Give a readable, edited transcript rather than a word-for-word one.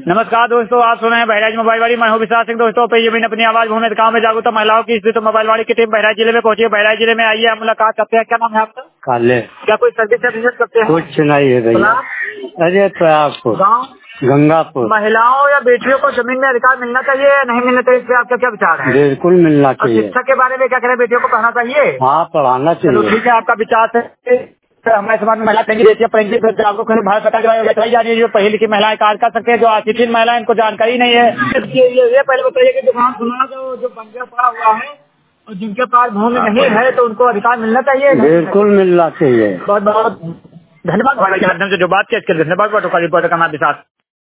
नमस्कार दोस्तों, आप सुन रहे हैं बहराइच मोबाइल वाली। मैं हूं विशाल सिंह। दोस्तों पे जमीन अपनी आवाज भूमि गाँव में जागरूकता महिलाओं की स्थिति। मोबाइल वाली की टीम बहराइच जिले में पहुंची है। बहराइच जिले में आइए, हम मुलाकात करते हैं। क्या नाम है आपका? काले। क्या कोई सर्विस करते हैं? कुछ नहीं है भैया। अरे प्रयागपुर, गाँव गंगापुर। महिलाओं या बेटियों को जमीन में अधिकार मिलना चाहिए या नहीं मिलना चाहिए, इस पे आपका क्या विचार है? बिल्कुल मिलना और चाहिए। शिक्षा के बारे में क्या करें? बेटियों को पढ़ाना चाहिए? हाँ, पढ़ाना चलो चाहिए। ठीक है, आपका विचार है। हमारे समाज में महिला बेटियां पढ़ेंगी तो आपको भारत सरकार चलाई जा रही है। जो पढ़ी लिखी महिलाएं कार्य कर सकते हैं, जो अशिक्षित महिलाएं, इनको जानकारी नहीं है। ये पहले बताइए कि दुकान सुना जो बंजर पड़ा हुआ है और जिनके पास भूमि नहीं है तो उनको अधिकार मिलना चाहिए? बिल्कुल मिलना चाहिए। बहुत बहुत धन्यवाद। माध्यम से जो बात किया इसके लिए धन्यवाद। रिपोर्टर का नाम विशाल।